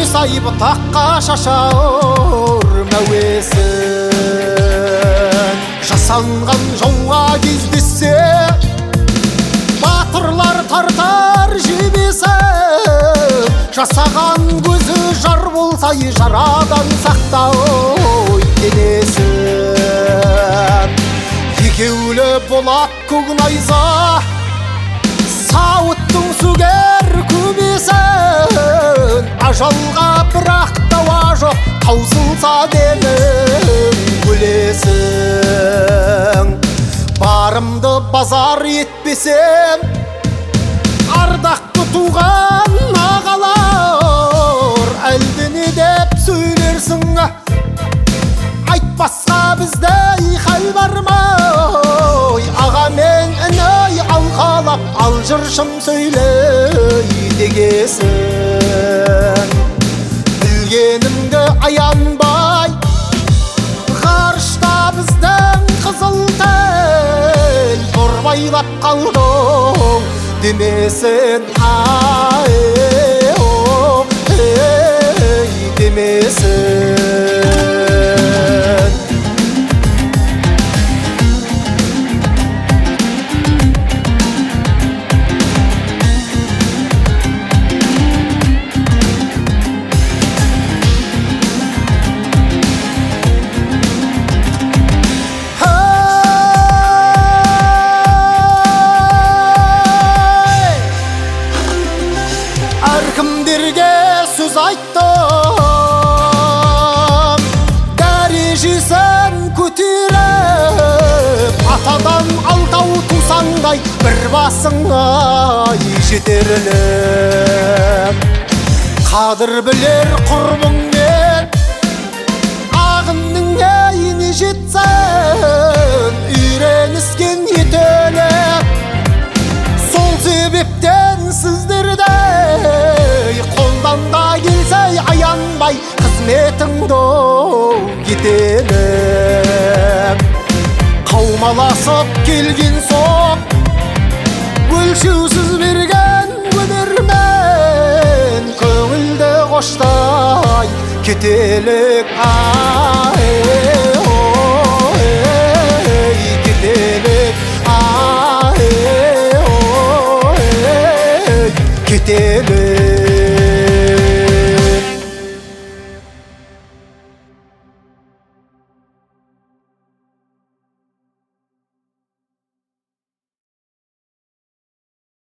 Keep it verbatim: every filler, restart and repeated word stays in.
сайып таққа шашар мәуесін. Жасанған жауға кездессе батырлар тартар жебесін. Жасаған көзі жар болса жарадан сақтау денесін. Екеулі болат көк найза сауыттың сүгер көбесін. Ажалға бірақ дауа жоқ, таусылса денің өлесің. Барымды базар етпесем, ардақты туған ағалар, әлде не деп сөйлерсің? Айтпасқа біздей хал бар ма? Аға мен іні алқалап, ал жыршым сөйлей дегесін. Білгенімді аянбай, ғарышта біздің қызыл тел торбайлап қалдың демесін. Ай-о, ей демесін. Әркімдерге сөз айттым, дәрежесін көтеріп, атадан алтау тусаңдай бір басыңа жетерлік. Қадір білер құрбыңмен ағынның әйіне жетсін, үйреніскен етелік. Сол себептен сіздерді қолдан да келсе аянбай қызметіңді етелік. Қаумаласып келген соң өлшеусіз берген өнермен көңілді қоштай кетелік. Ай-ой кетелік. Ай-ой кетелік.